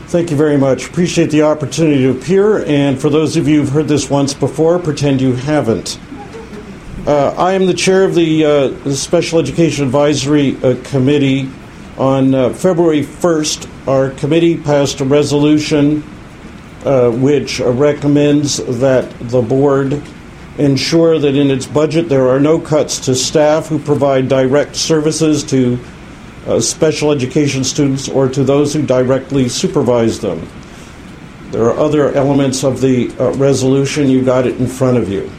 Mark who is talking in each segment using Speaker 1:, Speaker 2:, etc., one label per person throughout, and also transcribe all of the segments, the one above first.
Speaker 1: Thank you very much. Appreciate the opportunity to appear, and for those of you who've heard this once before, pretend you haven't. I am the chair of the Special Education Advisory Committee. On February 1st, our committee passed a resolution which recommends that the board ensure that in its budget there are no cuts to staff who provide direct services to special education students or to those who directly supervise them. There are other elements of the resolution. You got it in front of you.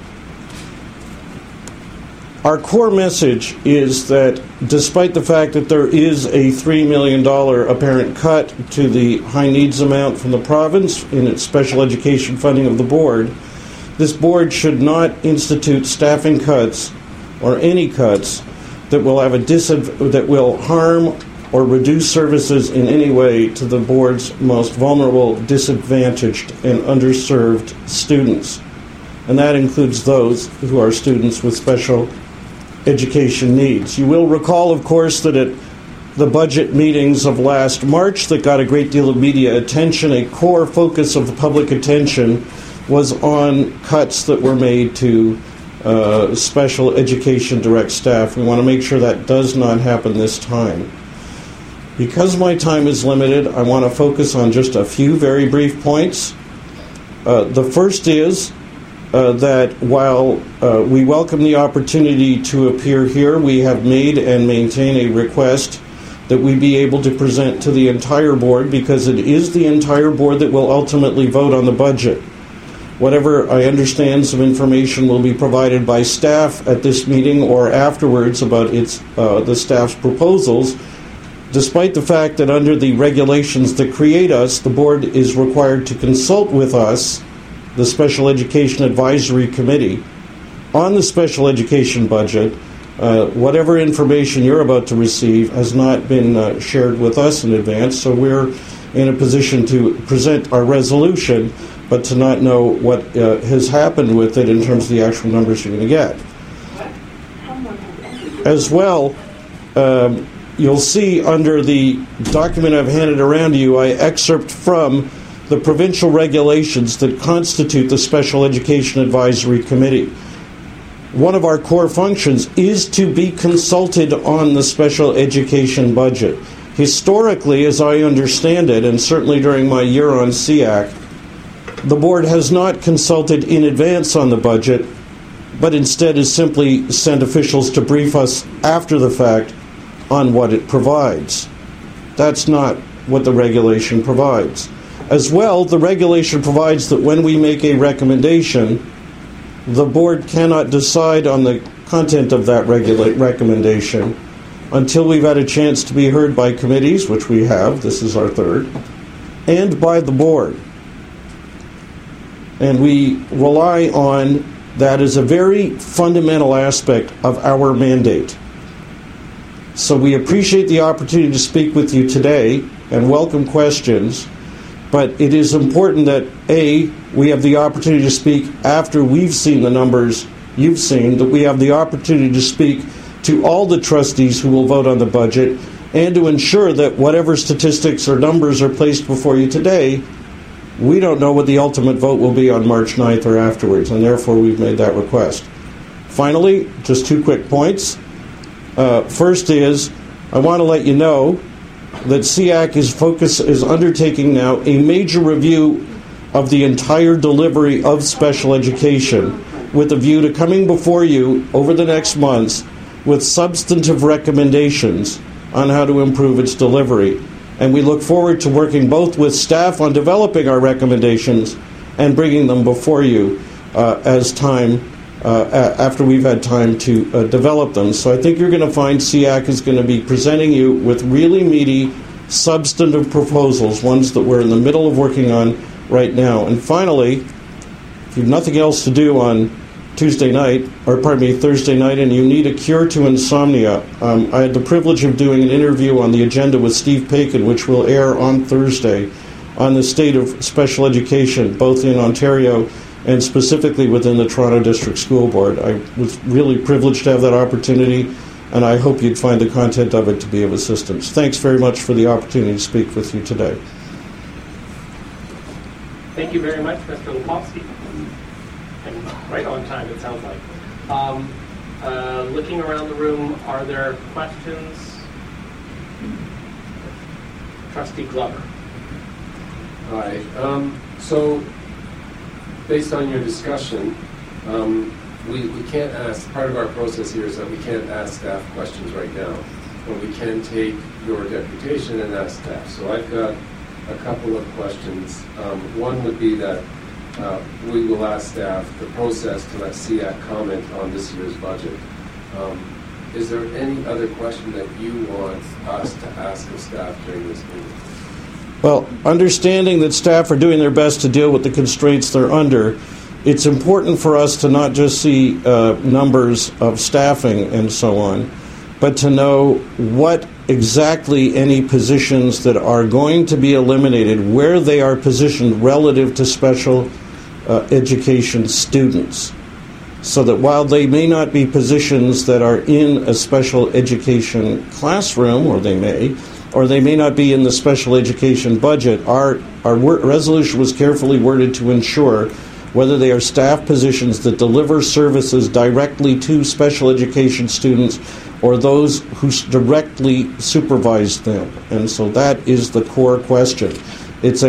Speaker 1: Our core message is that despite the fact that there is a $3 million apparent cut to the high needs amount from the province in its special education funding of the board, this board should not institute staffing cuts or any cuts that will have that will harm or reduce services in any way to the board's most vulnerable, disadvantaged, and underserved students. And that includes those who are students with special education needs. You will recall, of course, that at the budget meetings of last March that got a great deal of media attention, a core focus of the public attention was on cuts that were made to special education direct staff. We want to make sure that does not happen this time. Because my time is limited, I want to focus on just a few very brief points. The first is that while we welcome the opportunity to appear here, we have made and maintain a request that we be able to present to the entire board, because it is the entire board that will ultimately vote on the budget. Whatever I understand, some information will be provided by staff at this meeting or afterwards about the staff's proposals. Despite the fact that under the regulations that create us, the board is required to consult with us, the Special Education Advisory Committee, on the special education budget. Whatever information you're about to receive has not been shared with us in advance, so we're in a position to present our resolution, but to not know what has happened with it in terms of the actual numbers you're going to get. As well, you'll see under the document I've handed around to you, I excerpt from the provincial regulations that constitute the Special Education Advisory Committee. One of our core functions is to be consulted on the special education budget. Historically, as I understand it, and certainly during my year on SEAC, the board has not consulted in advance on the budget, but instead has simply sent officials to brief us after the fact on what it provides. That's not what the regulation provides. As well, the regulation provides that when we make a recommendation, the board cannot decide on the content of that recommendation until we've had a chance to be heard by committees, which we have, this is our third, and by the board. And we rely on that as a very fundamental aspect of our mandate. So we appreciate the opportunity to speak with you today and welcome questions, but it is important that, A, we have the opportunity to speak after we've seen the numbers you've seen, that we have the opportunity to speak to all the trustees who will vote on the budget, and to ensure that whatever statistics or numbers are placed before you today, we don't know what the ultimate vote will be on March 9th or afterwards, and therefore we've made that request. Finally, just two quick points. First is, I want to let you know that SEAC is undertaking now a major review of the entire delivery of special education, with a view to coming before you over the next months with substantive recommendations on how to improve its delivery. And we look forward to working both with staff on developing our recommendations and bringing them before you after we've had time to develop them. So I think you're going to find SEAC is going to be presenting you with really meaty, substantive proposals, ones that we're in the middle of working on right now. And finally, if you have nothing else to do on Thursday night, and you need a cure to insomnia, I had the privilege of doing an interview on the agenda with Steve Paikin, which will air on Thursday, on the state of special education, both in Ontario and specifically within the Toronto District School Board. I was really privileged to have that opportunity, and I hope you'd find the content of it to be of assistance. Thanks very much for the opportunity to speak with you today.
Speaker 2: Thank you very much, Mr. Lepofsky. And right on time, it sounds like. Looking around the room, are there questions? Trustee Glover.
Speaker 3: Hi. So, based on your discussion, we can't ask, part of our process here is that we can't ask staff questions right now, but we can take your deputation and ask staff. So I've got a couple of questions. One would be that we will ask staff the process to let SEAC comment on this year's budget. Is there any other question that you want us to ask of staff during this meeting?
Speaker 1: Well, understanding that staff are doing their best to deal with the constraints they're under, it's important for us to not just see numbers of staffing and so on, but to know what exactly any positions that are going to be eliminated, where they are positioned relative to special education students. So that while they may not be positions that are in a special education classroom, or they may not be in the special education budget, our resolution was carefully worded to ensure whether they are staff positions that deliver services directly to special education students or those who directly supervise them. And so that is the core question. It's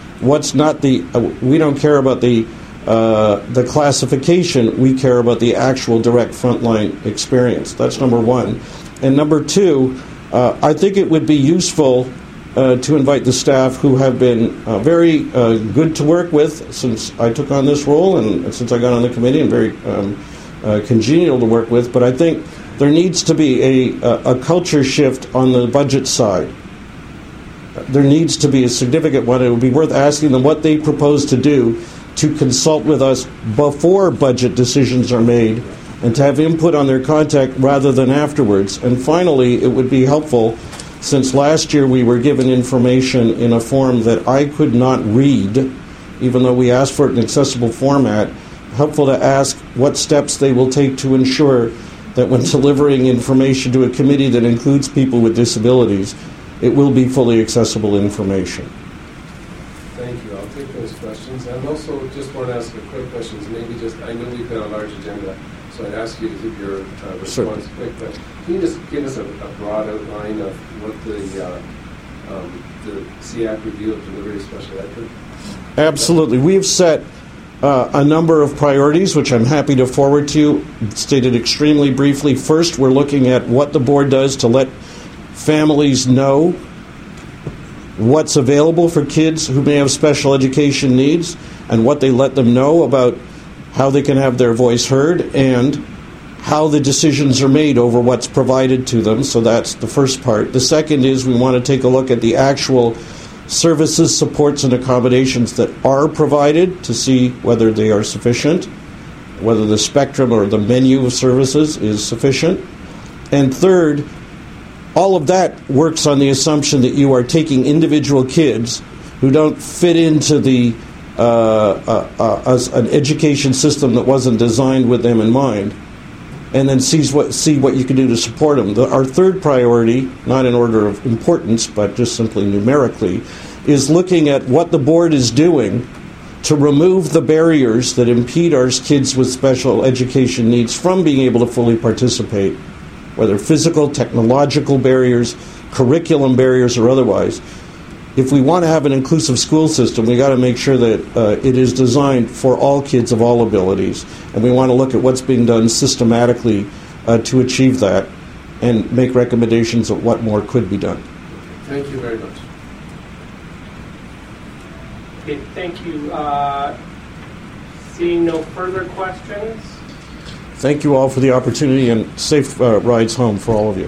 Speaker 1: we don't care about the classification, we care about the actual direct frontline experience. That's number one. And number two, I think it would be useful to invite the staff who have been very good to work with since I took on this role and since I got on the committee, and very congenial to work with. But I think there needs to be a culture shift on the budget side. There needs to be a significant one. It would be worth asking them what they propose to do to consult with us before budget decisions are made and to have input on their contact rather than afterwards. And finally, it would be helpful, since last year we were given information in a form that I could not read, even though we asked for it in accessible format, helpful to ask what steps they will take to ensure that when delivering information to a committee that includes people with disabilities, it will be fully accessible information.
Speaker 3: Thank you. I'll take those questions. And also just want to ask a quick question. I know we've got a large agenda, so I'd ask you to give your response quick, but can you just give us a broad outline of what the SEAC review of delivery of special ed could?
Speaker 1: Absolutely. We have set a number of priorities, which I'm happy to forward to you, stated extremely briefly. First, we're looking at what the board does to let families know what's available for kids who may have special education needs and what they let them know about how they can have their voice heard and how the decisions are made over what's provided to them. So that's the first part. The second is we want to take a look at the actual services, supports, and accommodations that are provided to see whether they are sufficient, whether the spectrum or the menu of services is sufficient. And third, all of that works on the assumption that you are taking individual kids who don't fit into the an education system that wasn't designed with them in mind, and then see what you can do to support them. Our third priority, not in order of importance, but just simply numerically, is looking at what the board is doing to remove the barriers that impede our kids with special education needs from being able to fully participate, whether physical, technological barriers, curriculum barriers, or otherwise. If we want to have an inclusive school system, we got to make sure that it is designed for all kids of all abilities, and we want to look at what's being done systematically to achieve that and make recommendations of what more could be done.
Speaker 3: Thank you very much.
Speaker 2: Okay, thank you. Seeing no further questions.
Speaker 1: Thank you all for the opportunity, and safe rides home for all of you.